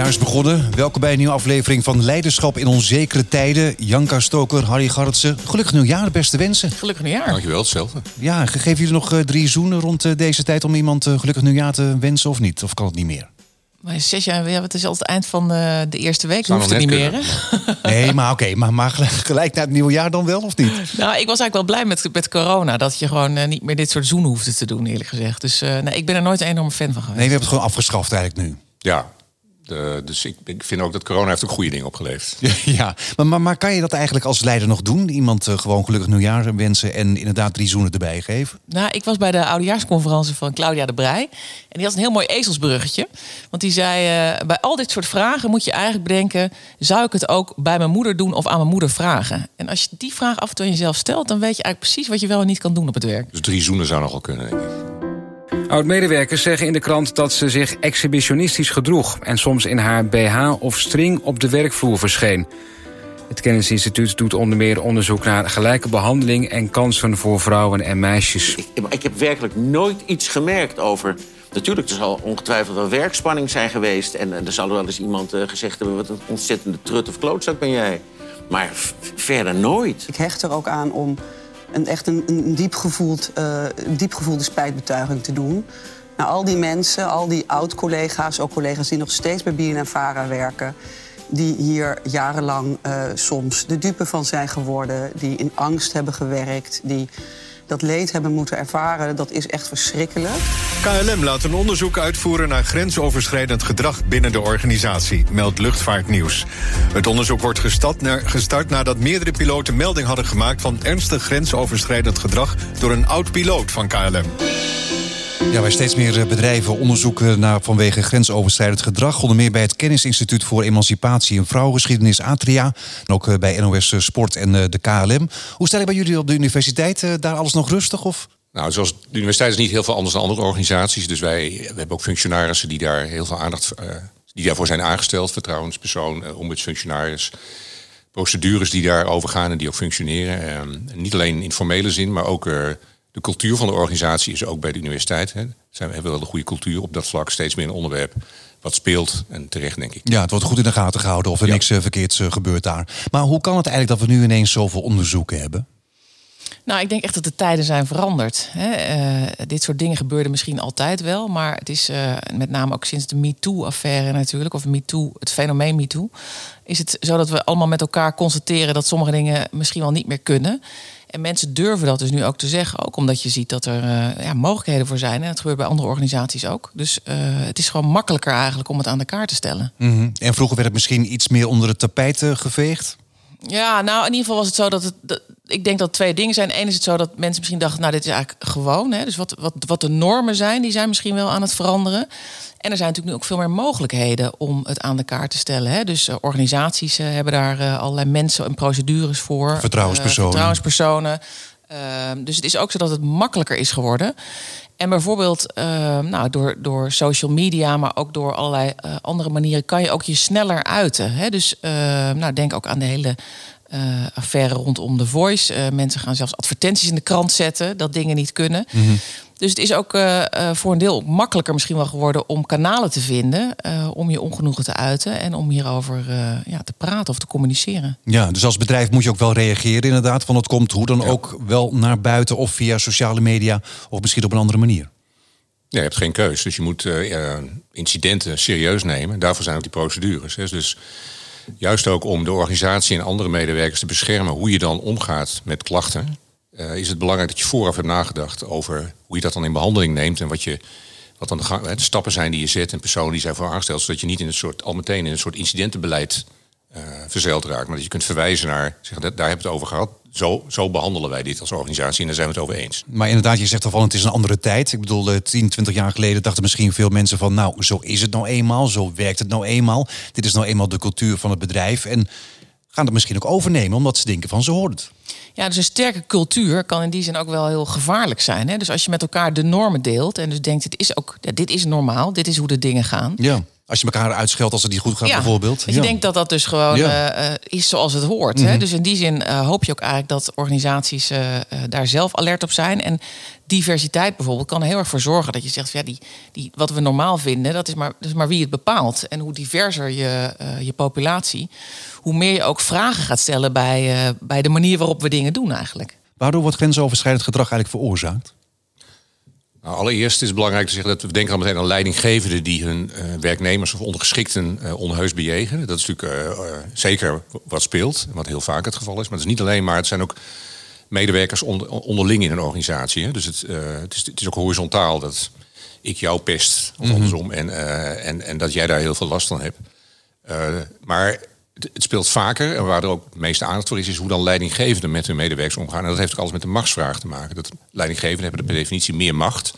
nieuwjaar is begonnen. Welkom bij een nieuwe aflevering van Leiderschap in onzekere tijden. Janka Stoker, Harry Garretsen. Gelukkig nieuwjaar, beste wensen. Gelukkig nieuwjaar. Dankjewel, hetzelfde. Ja, geven jullie nog 3 zoenen rond deze tijd om iemand gelukkig nieuwjaar te wensen of niet? Of kan het niet meer? Maar 6 jaar, het is al het eind van de eerste week. Dan hoeft het niet meer, hè? Nee, maar oké. Maar gelijk na het nieuwe jaar dan wel, of niet? Nou, ik was eigenlijk wel blij met corona. Dat je gewoon niet meer dit soort zoenen hoefde te doen, eerlijk gezegd. Dus nee, ik ben er nooit een enorme fan van geweest. Nee, we hebben het gewoon afgeschaft eigenlijk nu. Ja, dus ik vind ook dat corona heeft ook goede dingen opgeleverd. Ja, maar kan je dat eigenlijk als leider nog doen? Iemand gewoon gelukkig nieuwjaar wensen en inderdaad 3 zoenen erbij geven? Nou, ik was bij de oudejaarsconferentie van Claudia de Breij. En die had een heel mooi ezelsbruggetje. Want die zei, bij al dit soort vragen moet je eigenlijk bedenken... zou ik het ook bij mijn moeder doen of aan mijn moeder vragen? En als je die vraag af en toe aan jezelf stelt... dan weet je eigenlijk precies wat je wel en niet kan doen op het werk. Dus 3 zoenen zou nogal kunnen, denk ik. Oud-medewerkers zeggen in de krant dat ze zich exhibitionistisch gedroeg... en soms in haar BH of string op de werkvloer verscheen. Het Kennisinstituut doet onder meer onderzoek naar gelijke behandeling... en kansen voor vrouwen en meisjes. Ik heb werkelijk nooit iets gemerkt over... Natuurlijk, er zal ongetwijfeld wel werkspanning zijn geweest... en er zal wel eens iemand gezegd hebben... wat een ontzettende trut of klootzak ben jij. Maar verder nooit. Ik hecht er ook aan om... een diep gevoelde spijtbetuiging te doen. Nou, al die mensen, al die oud-collega's... ook collega's die nog steeds bij BNNVARA werken... die hier jarenlang soms de dupe van zijn geworden... die in angst hebben gewerkt, die dat leed hebben moeten ervaren... dat is echt verschrikkelijk. KLM laat een onderzoek uitvoeren naar grensoverschrijdend gedrag binnen de organisatie, meldt Luchtvaartnieuws. Het onderzoek wordt gestart nadat meerdere piloten melding hadden gemaakt van ernstig grensoverschrijdend gedrag door een oud-piloot van KLM. Ja, bij steeds meer bedrijven onderzoeken naar vanwege grensoverschrijdend gedrag. Onder meer bij het Kennisinstituut voor Emancipatie en Vrouwengeschiedenis, Atria. En ook bij NOS Sport en de KLM. Hoe stel je bij jullie op de universiteit? Daar alles nog rustig? Of? Nou, zoals de universiteit is niet heel veel anders dan andere organisaties. Dus we hebben ook functionarissen die daar heel veel aandacht... die daarvoor zijn aangesteld, vertrouwenspersoon, ombudsfunctionaris... procedures die daarover gaan en die ook functioneren. Niet alleen in formele zin, maar ook... de cultuur van de organisatie is ook bij de universiteit. Hè. We hebben wel een goede cultuur op dat vlak. Steeds meer een onderwerp wat speelt. En terecht, denk ik. Ja, het wordt goed in de gaten gehouden of er niks verkeerds gebeurt daar. Maar hoe kan het eigenlijk dat we nu ineens zoveel onderzoeken hebben? Nou, ik denk echt dat de tijden zijn veranderd. Dit soort dingen gebeurden misschien altijd wel. Maar het is met name ook sinds de MeToo-affaire natuurlijk... of MeToo, het fenomeen MeToo... is het zo dat we allemaal met elkaar constateren... dat sommige dingen misschien wel niet meer kunnen... En mensen durven dat dus nu ook te zeggen. Ook omdat je ziet dat er mogelijkheden voor zijn. En dat gebeurt bij andere organisaties ook. Dus het is gewoon makkelijker eigenlijk om het aan de kaart te stellen. Mm-hmm. En vroeger werd het misschien iets meer onder het tapijt geveegd? Ja, nou in ieder geval was het zo dat ik denk dat 2 dingen zijn. Eén is het zo dat mensen misschien dachten... nou, dit is eigenlijk gewoon. Hè? Dus wat de normen zijn, die zijn misschien wel aan het veranderen. En er zijn natuurlijk nu ook veel meer mogelijkheden om het aan de kaart te stellen. Hè? Dus organisaties hebben daar allerlei mensen en procedures voor. Vertrouwenspersonen. Dus het is ook zo dat het makkelijker is geworden. En bijvoorbeeld door social media, maar ook door allerlei andere manieren... kan je ook je sneller uiten. Hè? Dus denk ook aan de hele... affaire rondom The Voice. Mensen gaan zelfs advertenties in de krant zetten... dat dingen niet kunnen. Mm-hmm. Dus het is ook voor een deel makkelijker misschien wel geworden... om kanalen te vinden, om je ongenoegen te uiten... en om hierover te praten of te communiceren. Ja, dus als bedrijf moet je ook wel reageren inderdaad... want het komt hoe dan ook wel naar buiten... of via sociale media of misschien op een andere manier. Ja, je hebt geen keus. Dus je moet incidenten serieus nemen. Daarvoor zijn ook die procedures. Hè. Dus... juist ook om de organisatie en andere medewerkers te beschermen... hoe je dan omgaat met klachten... is het belangrijk dat je vooraf hebt nagedacht... over hoe je dat dan in behandeling neemt... en wat dan de stappen zijn die je zet... en personen die zijn voor aangesteld... zodat je niet al meteen in een soort incidentenbeleid verzeild raakt. Maar dat je kunt verwijzen naar... daar hebben we het over gehad. Zo behandelen wij dit als organisatie en daar zijn we het over eens. Maar inderdaad, je zegt al van het is een andere tijd. Ik bedoel, 10, 20 jaar geleden dachten misschien veel mensen van... nou, zo is het nou eenmaal, zo werkt het nou eenmaal. Dit is nou eenmaal de cultuur van het bedrijf. En gaan het misschien ook overnemen, omdat ze denken van ze hoort het. Ja, dus een sterke cultuur kan in die zin ook wel heel gevaarlijk zijn. Hè? Dus als je met elkaar de normen deelt en dus denkt... dit is normaal, dit is hoe de dingen gaan... Ja. Als je elkaar uitscheldt als het niet goed gaat bijvoorbeeld. Ik denk dat dat dus gewoon is zoals het hoort. Hè? Dus in die zin hoop je ook eigenlijk dat organisaties daar zelf alert op zijn. En diversiteit bijvoorbeeld kan er heel erg voor zorgen dat je zegt, die wat we normaal vinden, dat is maar wie het bepaalt. En hoe diverser je populatie, hoe meer je ook vragen gaat stellen bij de manier waarop we dingen doen eigenlijk. Waardoor wordt grensoverschrijdend gedrag eigenlijk veroorzaakt? Nou, allereerst is het belangrijk te zeggen dat we denken al meteen aan leidinggevenden die hun werknemers of ondergeschikten onheus bejegenen. Dat is natuurlijk zeker wat speelt, wat heel vaak het geval is. Maar het is niet alleen maar, het zijn ook medewerkers onderling in een organisatie. Hè? Dus het is ook horizontaal dat ik jou pest of andersom en dat jij daar heel veel last van hebt. Maar het speelt vaker, en waar er ook de meeste aandacht voor is hoe dan leidinggevenden met hun medewerkers omgaan. En dat heeft ook alles met de machtsvraag te maken. Dat leidinggevenden hebben per definitie meer macht.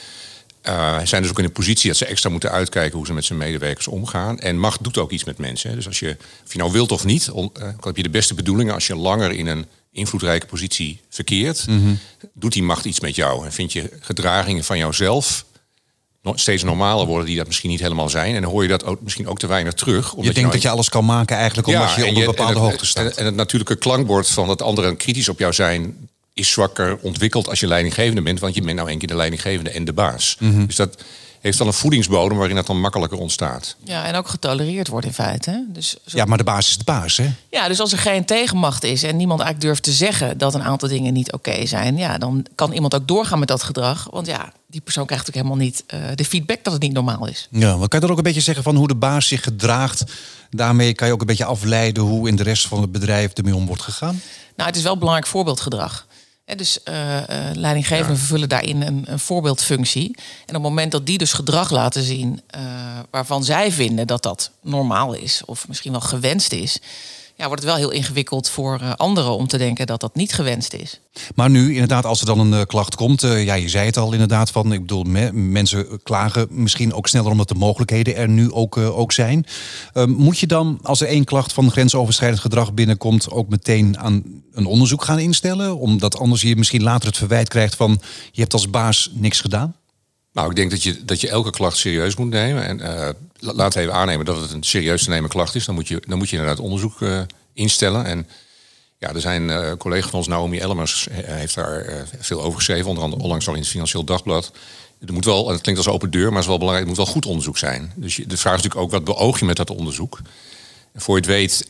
Zijn dus ook in een positie dat ze extra moeten uitkijken hoe ze met zijn medewerkers omgaan. En macht doet ook iets met mensen. Hè. Dus of je nou wilt of niet, heb je de beste bedoelingen. Als je langer in een invloedrijke positie verkeert, doet die macht iets met jou. En vind je gedragingen van jouzelf steeds normaler worden die dat misschien niet helemaal zijn. En dan hoor je dat ook, misschien ook te weinig terug. Je denkt dat je alles kan maken eigenlijk omdat je op een bepaalde hoogte staat. En het natuurlijke klankbord van dat anderen kritisch op jou zijn is zwakker ontwikkeld als je leidinggevende bent. Want je bent nou een keer de leidinggevende en de baas. Dus dat heeft dan een voedingsbodem waarin dat dan makkelijker ontstaat. Ja, en ook getolereerd wordt in feite. Hè? Dus ja, maar de baas is de baas, hè? Ja, dus als er geen tegenmacht is en niemand eigenlijk durft te zeggen dat een aantal dingen niet oké zijn, ja, dan kan iemand ook doorgaan met dat gedrag. Want ja, die persoon krijgt ook helemaal niet de feedback dat het niet normaal is. Ja, maar kan je dan ook een beetje zeggen van hoe de baas zich gedraagt? Daarmee kan je ook een beetje afleiden hoe in de rest van het bedrijf ermee om wordt gegaan? Nou, het is wel belangrijk voorbeeldgedrag. Dus leidinggevenden vervullen daarin een voorbeeldfunctie. En op het moment dat die dus gedrag laten zien waarvan zij vinden dat dat normaal is of misschien wel gewenst is, ja, wordt het wel heel ingewikkeld voor anderen om te denken dat dat niet gewenst is. Maar nu, inderdaad, als er dan een klacht komt, ja, je zei het al inderdaad van, ik bedoel, mensen klagen misschien ook sneller omdat de mogelijkheden er nu ook zijn. Moet je dan, als er één klacht van grensoverschrijdend gedrag binnenkomt, ook meteen aan een onderzoek gaan instellen? Omdat anders je misschien later het verwijt krijgt van, je hebt als baas niks gedaan? Nou, ik denk dat je elke klacht serieus moet nemen. En laten we even aannemen dat het een serieus te nemen klacht is. Dan moet je inderdaad onderzoek instellen. En ja, er zijn collega van ons, Naomi Ellemers, heeft daar veel over geschreven. Onder andere onlangs al in het Financieel Dagblad. Er moet wel, en het klinkt als open deur, maar het is wel belangrijk, het moet wel goed onderzoek zijn. Dus de vraag is natuurlijk ook, wat beoog je met dat onderzoek? En voor je het weet,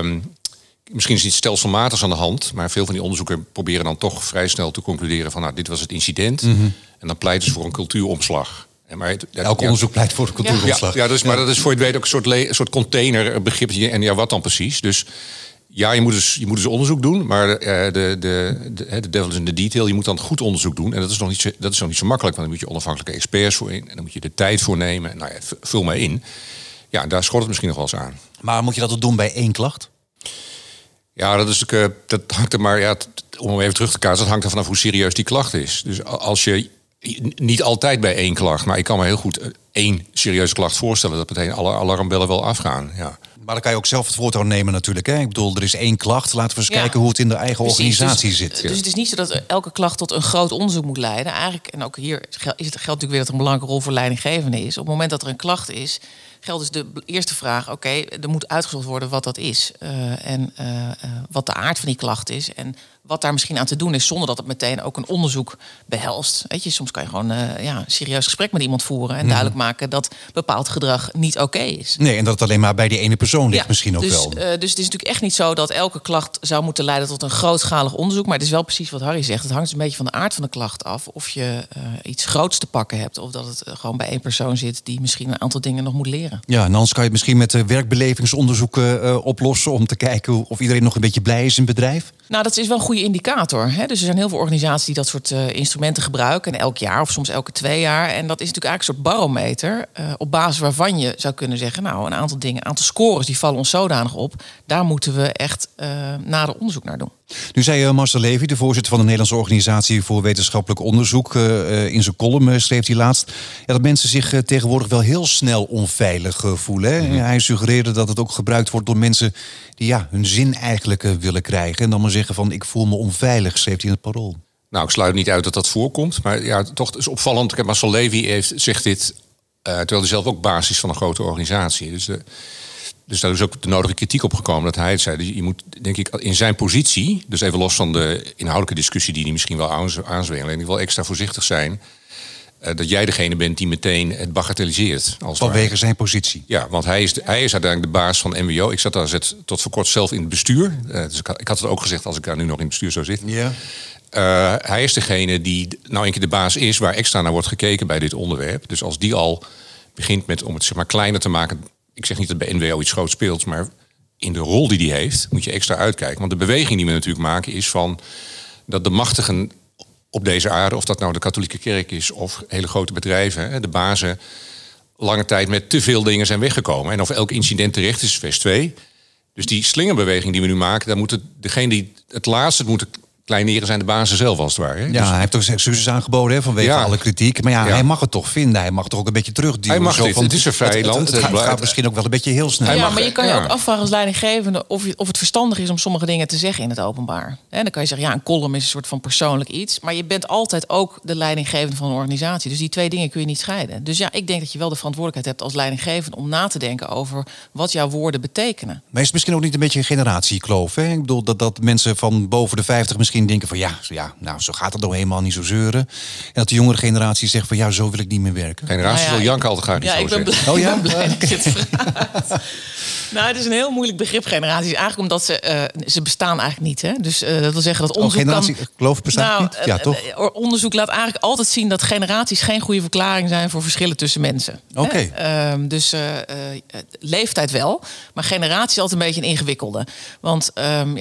misschien is het iets stelselmatigs aan de hand, maar veel van die onderzoeken proberen dan toch vrij snel te concluderen van, nou, dit was het incident. En dan pleiten ze voor een cultuuromslag. Elk onderzoek pleit voor een cultuuromslag. Ja, dus, maar dat is voor je het weet ook een soort containerbegrip. En ja, wat dan precies? Dus ja, je moet dus onderzoek doen, maar de devil is in de detail. Je moet dan goed onderzoek doen. En dat is nog niet zo makkelijk, want dan moet je onafhankelijke experts voor in. En dan moet je de tijd voor nemen. Nou ja, vul maar in. Ja, daar schort het misschien nog wel eens aan. Maar moet je dat ook doen bij één klacht? Ja, dat hangt er maar, om even terug te kaatsen, dat hangt er vanaf hoe serieus die klacht is. Dus als je niet altijd bij één klacht, maar ik kan me heel goed één serieuze klacht voorstellen dat meteen alle alarmbellen wel afgaan. Ja. Maar dan kan je ook zelf het voortouw nemen natuurlijk. Hè? Ik bedoel, er is één klacht. Laten we eens kijken hoe het in de eigen organisatie zit. Dus het is niet zo dat elke klacht tot een groot onderzoek moet leiden. Eigenlijk, en ook hier geldt natuurlijk weer dat er een belangrijke rol voor leidinggevende is. Op het moment dat er een klacht is, geldt dus de eerste vraag, oké, er moet uitgezocht worden wat dat is. En wat de aard van die klacht is. En wat daar misschien aan te doen is, zonder dat het meteen ook een onderzoek behelst. Weet je, soms kan je gewoon een serieus gesprek met iemand voeren en duidelijk maken dat bepaald gedrag niet oké is. Nee, en dat het alleen maar bij die ene persoon ligt misschien ook wel. Dus het is natuurlijk echt niet zo dat elke klacht zou moeten leiden tot een grootschalig onderzoek. Maar het is wel precies wat Harry zegt. Het hangt dus een beetje van de aard van de klacht af. Of je iets groots te pakken hebt. Of dat het gewoon bij één persoon zit die misschien een aantal dingen nog moet leren. Ja, en anders kan je het misschien met werkbelevingsonderzoeken oplossen om te kijken of iedereen nog een beetje blij is in het bedrijf. Nou, dat is wel een goede indicator. Hè? Dus er zijn heel veel organisaties die dat soort instrumenten gebruiken. En elk jaar of soms elke 2 jaar. En dat is natuurlijk eigenlijk een soort barometer. Op basis waarvan je zou kunnen zeggen, nou, een aantal dingen, een aantal scores, die vallen ons zodanig op. Daar moeten we echt nader onderzoek naar doen. Nu zei Marcel Levy, de voorzitter van de Nederlandse Organisatie voor Wetenschappelijk Onderzoek, in zijn column schreef hij laatst dat mensen zich tegenwoordig wel heel snel onveilig voelen. Hè? Hij suggereerde dat het ook gebruikt wordt door mensen die hun zin eigenlijk willen krijgen. En dan maar zeggen van, ik voel me onveilig, schreef hij in het Parool. Nou, ik sluit niet uit dat dat voorkomt. Maar ja, toch is opvallend. Marcel Levy zegt dit Terwijl hij zelf ook baas is van een grote organisatie. Dus daar is ook de nodige kritiek op gekomen dat hij het zei. Dus je moet, denk ik, in zijn positie, dus even los van de inhoudelijke discussie die hij misschien wel aanzwengelt, denk ik wel extra voorzichtig zijn. Dat jij degene bent die meteen het bagatelliseert. Vanwege zijn positie. Ja, want hij is uiteindelijk de baas van NWO. Ik zat daar tot voor kort zelf in het bestuur. Dus ik had het ook gezegd als ik daar nu nog in het bestuur zou zitten. Ja. Hij is degene die nou een keer de baas is, waar extra naar wordt gekeken bij dit onderwerp. Dus als die al begint met, om het zeg maar kleiner te maken. Ik zeg niet dat bij NWO iets groots speelt, maar in de rol die hij heeft moet je extra uitkijken. Want de beweging die we natuurlijk maken is van dat de machtigen op deze aarde, of dat nou de katholieke kerk is of hele grote bedrijven, de bazen, lange tijd met te veel dingen zijn weggekomen. En of elk incident terecht is vers 2. Dus die slingerbeweging die we nu maken, daar moeten degene die het laatst het moeten kleineren zijn de bazen zelf als het ware. Hè? Ja, Dus hij heeft toch excuses aangeboden vanwege alle kritiek. Maar hij mag het toch vinden. Hij mag toch ook een beetje terugduwen. Hij mag dit. Het is een vrij land. Het gaat misschien ook wel een beetje heel snel. Ja, maar je kan je ook afvragen als leidinggevende of het verstandig is om sommige dingen te zeggen in het openbaar. En dan kan je zeggen, een column is een soort van persoonlijk iets. Maar je bent altijd ook de leidinggevende van een organisatie. Dus die twee dingen kun je niet scheiden. Dus ja, ik denk dat je wel de verantwoordelijkheid hebt als leidinggevende om na te denken over wat jouw woorden betekenen. Maar is het misschien ook niet een beetje een generatiekloof? Hè? Ik bedoel dat mensen van boven de 50 misschien denken van nou, zo gaat het nou helemaal niet zo zeuren. En dat de jongere generatie zegt van zo wil ik niet meer werken. Generatie wil janken altijd graag niet zo zeggen. Ik ben blij dat je het vraagt. Nou, het is een heel moeilijk begrip, generaties. Eigenlijk omdat ze bestaan eigenlijk niet. Hè? Dus dat wil zeggen dat onderzoek generatiekloof bestaat niet? Ja, toch? Onderzoek laat eigenlijk altijd zien dat generaties geen goede verklaring zijn voor verschillen tussen mensen. Oké. Dus leeftijd wel, maar generatie is altijd een beetje een ingewikkelde. Want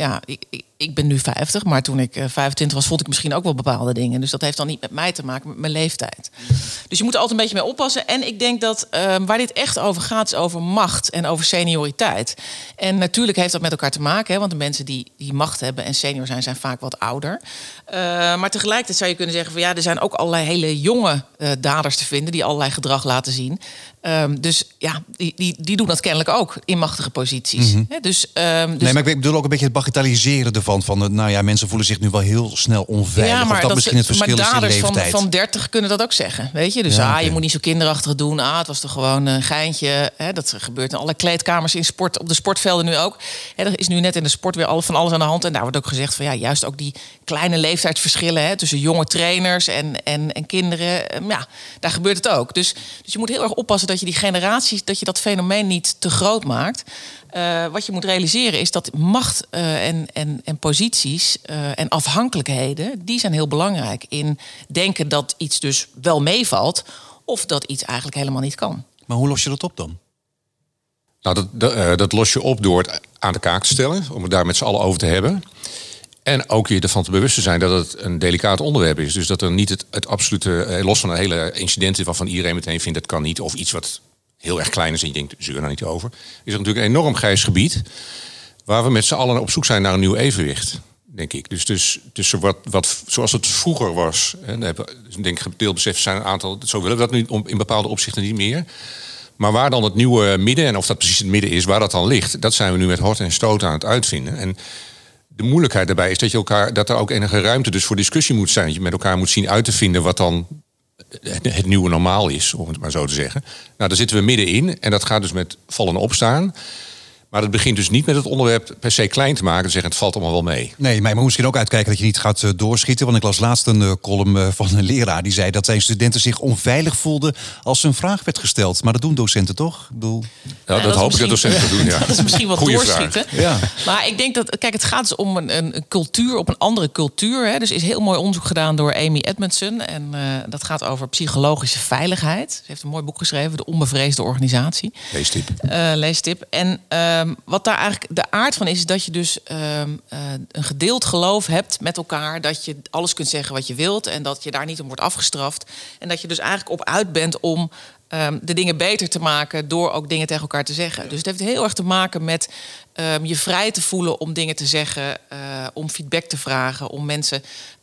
ik ben nu 50, maar toen ik 25 was, vond ik misschien ook wel bepaalde dingen. Dus dat heeft dan niet met mij te maken, met mijn leeftijd. Dus je moet er altijd een beetje mee oppassen. En ik denk dat waar dit echt over gaat, is over macht en over senioriteit. En natuurlijk heeft dat met elkaar te maken, hè, want de mensen die macht hebben en senior zijn vaak wat ouder. Maar tegelijkertijd zou je kunnen zeggen van er zijn ook allerlei hele jonge daders te vinden die allerlei gedrag laten zien. Dus die doen dat kennelijk ook in machtige posities. Mm-hmm. Nee, maar ik bedoel ook een beetje het bagatelliseren ervan. Mensen voelen zich nu wel heel snel onveilig. Ja, maar dat misschien het verschil is in leeftijd. Van 30 kunnen dat ook zeggen. Weet je? Dus je moet niet zo kinderachtig doen. Het was toch gewoon een geintje. Dat gebeurt in alle kleedkamers in sport, op de sportvelden nu ook. Er is nu net in de sport weer van alles aan de hand. En daar wordt ook gezegd van juist ook die kleine leeftijdsverschillen tussen jonge trainers en kinderen. Daar gebeurt het ook. Dus je moet heel erg oppassen dat je die generaties, dat je dat fenomeen niet te groot maakt. Wat je moet realiseren is dat macht en posities en afhankelijkheden, die zijn heel belangrijk in denken dat iets dus wel meevalt of dat iets eigenlijk helemaal niet kan. Maar hoe los je dat op dan? Nou, dat los je op door het aan de kaak te stellen, om het daar met z'n allen over te hebben. En ook je ervan te bewust te zijn dat het een delicaat onderwerp is. Dus dat er niet het absolute, los van een hele incident waarvan iedereen meteen vindt dat kan niet, of iets wat heel erg klein is en je denkt, zeur er niet over, is er natuurlijk een enorm grijs gebied waar we met z'n allen op zoek zijn naar een nieuw evenwicht, denk ik. Dus tussen wat zoals het vroeger was, en ik denk gedeeld besef zijn een aantal, zo willen we dat nu in bepaalde opzichten niet meer. Maar waar dan het nieuwe midden, en of dat precies het midden is, waar dat dan ligt, dat zijn we nu met horten en stoten aan het uitvinden. En de moeilijkheid daarbij is dat er ook enige ruimte dus voor discussie moet zijn. Dat je met elkaar moet zien uit te vinden wat dan het nieuwe normaal is, om het maar zo te zeggen. Nou, daar zitten we middenin en dat gaat dus met vallen en opstaan. Maar het begint dus niet met het onderwerp per se klein te maken en zeggen het valt allemaal wel mee. Nee, maar je moet misschien ook uitkijken dat je niet gaat doorschieten. Want ik las laatst een column van een leraar die zei dat zijn studenten zich onveilig voelden als een vraag werd gesteld. Maar dat doen docenten toch? Ik bedoel... dat hoop ik dat docenten doen, ja. Dat is misschien wat goeie doorschieten. Ja. Maar ik denk dat, het gaat dus om een cultuur, op een andere cultuur. Hè. Dus is heel mooi onderzoek gedaan door Amy Edmondson. En dat gaat over psychologische veiligheid. Ze heeft een mooi boek geschreven, De Onbevreesde Organisatie. Leestip. En wat daar eigenlijk de aard van is dat je dus een gedeeld geloof hebt met elkaar, dat je alles kunt zeggen wat je wilt en dat je daar niet om wordt afgestraft. En dat je dus eigenlijk op uit bent om de dingen beter te maken door ook dingen tegen elkaar te zeggen. Dus het heeft heel erg te maken met je vrij te voelen om dingen te zeggen, om feedback te vragen, om mensen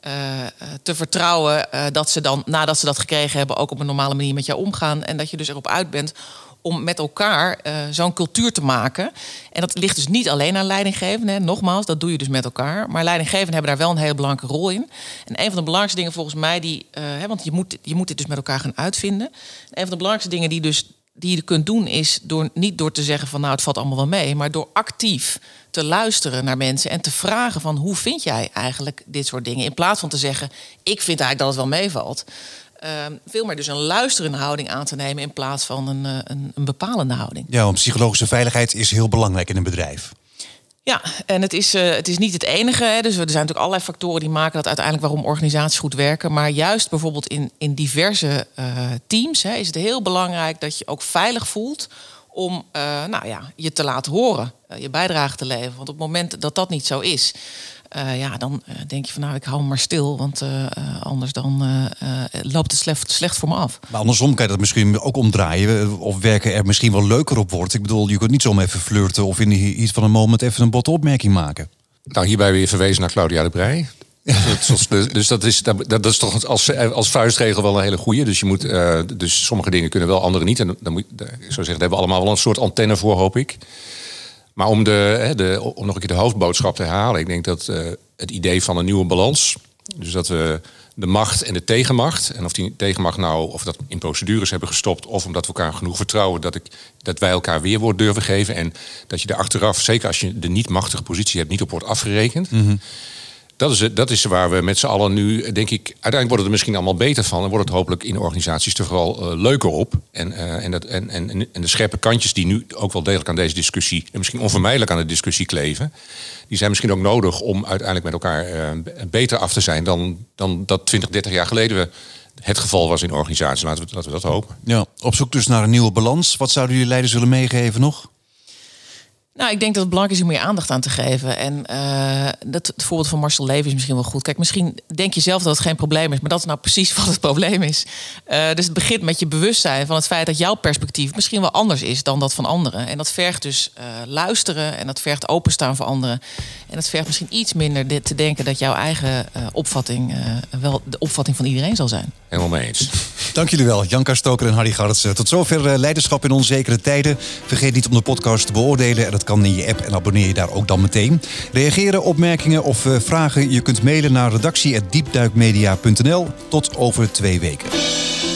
te vertrouwen dat ze dan, nadat ze dat gekregen hebben, ook op een normale manier met jou omgaan. En dat je dus erop uit bent om met elkaar zo'n cultuur te maken. En dat ligt dus niet alleen aan leidinggevenden. Nogmaals, dat doe je dus met elkaar. Maar leidinggevenden hebben daar wel een hele belangrijke rol in. En een van de belangrijkste dingen volgens mij, want je moet dit dus met elkaar gaan uitvinden. En een van de belangrijkste dingen die je kunt doen is niet door te zeggen van het valt allemaal wel mee, maar door actief te luisteren naar mensen en te vragen van hoe vind jij eigenlijk dit soort dingen? In plaats van te zeggen, ik vind eigenlijk dat het wel meevalt. Veel meer dus een luisterende houding aan te nemen in plaats van een bepalende houding. Ja, want psychologische veiligheid is heel belangrijk in een bedrijf. Ja, en het is niet het enige. Hè. Dus er zijn natuurlijk allerlei factoren die maken dat uiteindelijk waarom organisaties goed werken. Maar juist bijvoorbeeld in diverse teams is het heel belangrijk dat je ook veilig voelt om je te laten horen, je bijdrage te leveren. Want op het moment dat dat niet zo is, dan denk je van ik hou me maar stil, want anders dan loopt het slecht voor me af. Maar andersom kan je dat misschien ook omdraaien of werken er misschien wel leuker op wordt. Ik bedoel, je kunt niet zomaar even flirten of in iets van een moment even een botte opmerking maken. Nou, hierbij weer verwezen naar Claudia de Breij. Dus dat is toch als vuistregel wel een hele goeie. Dus je moet, dus sommige dingen kunnen wel, andere niet. En dan moet ik zou zeggen, daar hebben we allemaal wel een soort antenne voor, hoop ik. Maar om nog een keer de hoofdboodschap te herhalen, ik denk dat het idee van een nieuwe balans, dus dat we de macht en de tegenmacht, en of die tegenmacht of dat in procedures hebben gestopt, of omdat we elkaar genoeg vertrouwen dat wij elkaar weerwoord durven geven en dat je er achteraf, zeker als je de niet machtige positie hebt, niet op wordt afgerekend. Mm-hmm. Dat is waar we met z'n allen nu, denk ik, uiteindelijk wordt het er misschien allemaal beter van en wordt het hopelijk in organisaties er vooral leuker op. En de scherpe kantjes die nu ook wel degelijk aan deze discussie en misschien onvermijdelijk aan de discussie kleven, die zijn misschien ook nodig om uiteindelijk met elkaar beter af te zijn dan dat 20, 30 jaar geleden het geval was in organisaties. Laten we dat hopen. Ja, op zoek dus naar een nieuwe balans. Wat zouden jullie leiders willen meegeven nog? Nou, ik denk dat het belangrijk is om meer aandacht aan te geven. En het voorbeeld van Marcel Levy is misschien wel goed. Kijk, misschien denk je zelf dat het geen probleem is, maar dat is nou precies wat het probleem is. Dus het begint met je bewustzijn van het feit dat jouw perspectief misschien wel anders is dan dat van anderen. En dat vergt dus luisteren en dat vergt openstaan voor anderen. En dat vergt misschien iets minder te denken dat jouw eigen opvatting wel de opvatting van iedereen zal zijn. Helemaal mee eens. Dank jullie wel, Janka Stoker en Harry Garretsen. Tot zover Leiderschap in onzekere tijden. Vergeet niet om de podcast te beoordelen. En dat kan in je app en abonneer je daar ook dan meteen. Reageren, opmerkingen of vragen? Je kunt mailen naar redactie@diepduikmedia.nl. Tot over 2 weken.